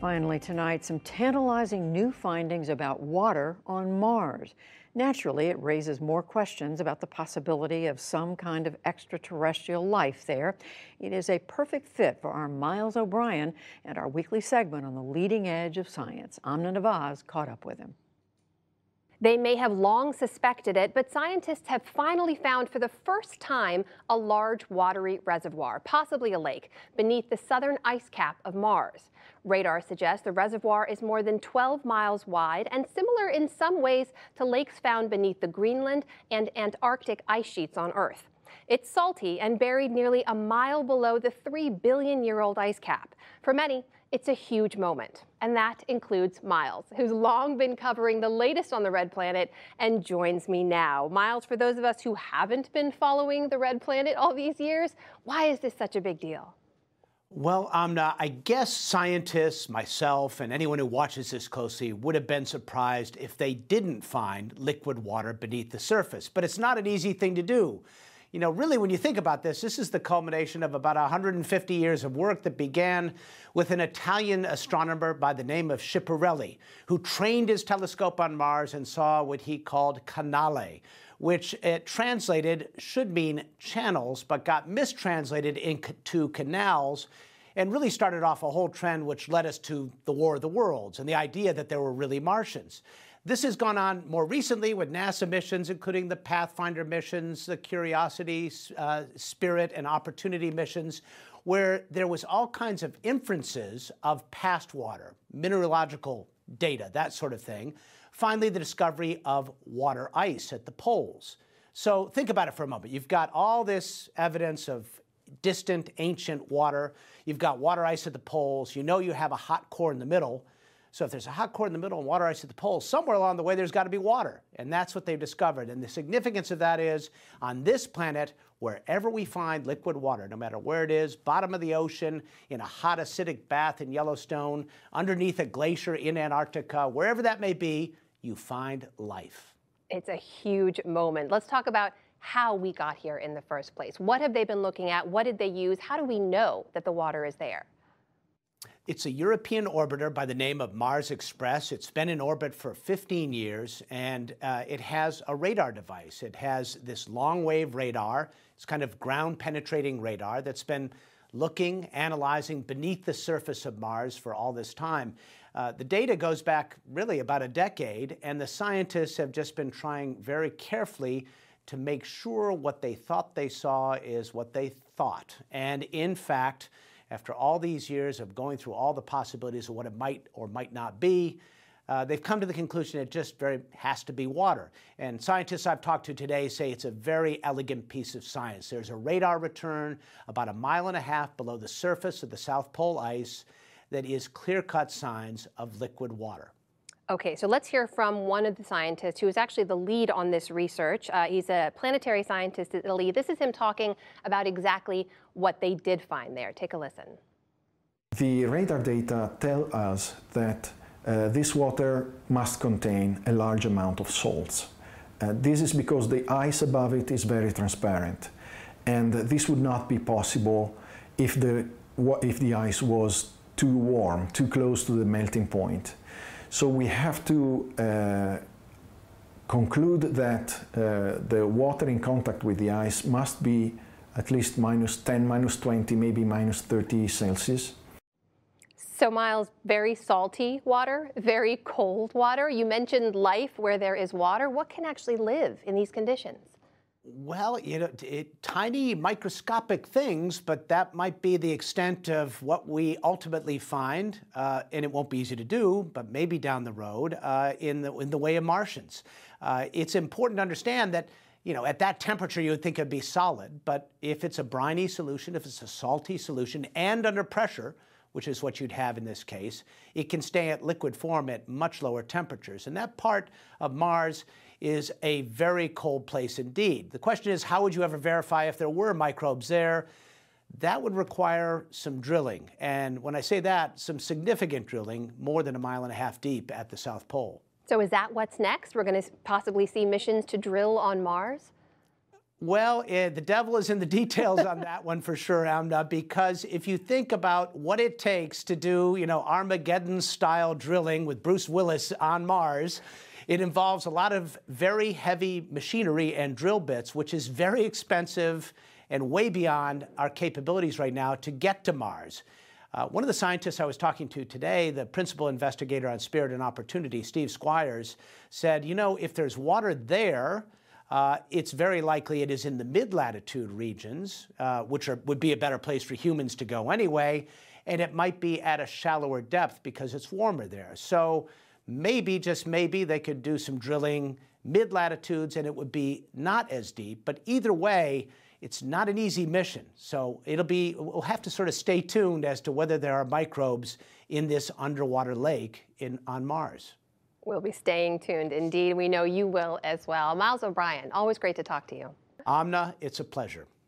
Finally tonight, some tantalizing new findings about water on Mars. Naturally, it raises more questions about the possibility of some kind of extraterrestrial life there. It is a perfect fit for our Miles O'Brien and our weekly segment on the leading edge of science. Amna Nawaz caught up with him. They may have long suspected it, but scientists have finally found for the first time a large watery reservoir, possibly a lake, beneath the southern ice cap of Mars. Radar suggests the reservoir is more than 12 miles wide and similar in some ways to lakes found beneath the Greenland and Antarctic ice sheets on Earth. It's salty and buried nearly a mile below the 3-billion-year-old ice cap. For many, it's a huge moment, and that includes Miles, who's long been covering the latest on the Red Planet and joins me now. Miles, for those of us who haven't been following the Red Planet all these years, why is this such a big deal? Well, Amna, I guess scientists, myself, and anyone who watches this closely would have been surprised if they didn't find liquid water beneath the surface. But it's not an easy thing to do. You know, really, when you think about this, this is the culmination of about 150 years of work that began with an Italian astronomer by the name of Schiaparelli, who trained his telescope on Mars and saw what he called canale, which translated should mean channels, but got mistranslated into canals, and really started off a whole trend which led us to the War of the Worlds and the idea that there were really Martians. This has gone on more recently with NASA missions, including the Pathfinder missions, the Curiosity, Spirit, and Opportunity missions, where there was all kinds of inferences of past water, mineralogical data, that sort of thing. Finally, the discovery of water ice at the poles. So think about it for a moment. You've got all this evidence of distant, ancient water. You've got water ice at the poles. You know you have a hot core in the middle. So if there's a hot core in the middle and water ice at the poles, somewhere along the way there's got to be water. And that's what they've discovered. And the significance of that is, on this planet, wherever we find liquid water, no matter where it is, bottom of the ocean, in a hot acidic bath in Yellowstone, underneath a glacier in Antarctica, wherever that may be, you find life. It's a huge moment. Let's talk about how we got here in the first place. What have they been looking at? What did they use? How do we know that the water is there? It's a European orbiter by the name of Mars Express. It's been in orbit for 15 years, and it has a radar device. It has this long-wave radar. It's kind of ground-penetrating radar that's been looking, analyzing beneath the surface of Mars for all this time. The data goes back really about a decade, and the scientists have just been trying very carefully to make sure what they thought they saw is what they thought. And in fact, after all these years of going through all the possibilities of what it might or might not be, they've come to the conclusion it just has to be water. And scientists I've talked to today say it's a very elegant piece of science. There's a radar return about 1.5 miles below the surface of the South Pole ice that is clear-cut signs of liquid water. Okay, so let's hear from one of the scientists who is actually the lead on this research. He's a planetary scientist at Italy. This is him talking about exactly what they did find there. Take a listen. The radar data tell us that this water must contain a large amount of salts. This is because the ice above it is very transparent, and this would not be possible if the ice was too warm, too close to the melting point. So we have to conclude that the water in contact with the ice must be at least -10, -20, maybe -30 Celsius. So Miles, very salty water, very cold water. You mentioned life where there is water. What can actually live in these conditions? Well, you know, tiny microscopic things, but that might be the extent of what we ultimately find, and it won't be easy to do, but maybe down the road in the way of Martians. It's important to understand that, you know, at that temperature you would think it'd be solid, but if it's a briny solution, if it's a salty solution, and under pressure, which is what you'd have in this case, it can stay at liquid form at much lower temperatures. And that part of Mars is a very cold place indeed. The question is, how would you ever verify if there were microbes there? That would require some drilling. And when I say that, some significant drilling, more than 1.5 miles deep at the South Pole. So is that what's next? We're going to possibly see missions to drill on Mars? Well, the devil is in the details on that one for sure, Amna, because if you think about what it takes to do, Armageddon-style drilling with Bruce Willis on Mars, it involves a lot of very heavy machinery and drill bits, which is very expensive and way beyond our capabilities right now to get to Mars. One of the scientists I was talking to today, the principal investigator on Spirit and Opportunity, Steve Squires, said, if there's water there, it's very likely it is in the mid-latitude regions, which would be a better place for humans to go anyway, and it might be at a shallower depth because it's warmer there. So maybe, just maybe, they could do some drilling mid-latitudes and it would be not as deep. But either way, it's not an easy mission. So we'll have to sort of stay tuned as to whether there are microbes in this underwater lake on Mars. We'll be staying tuned. Indeed, we know you will as well. Miles O'Brien, always great to talk to you. Amna, it's a pleasure.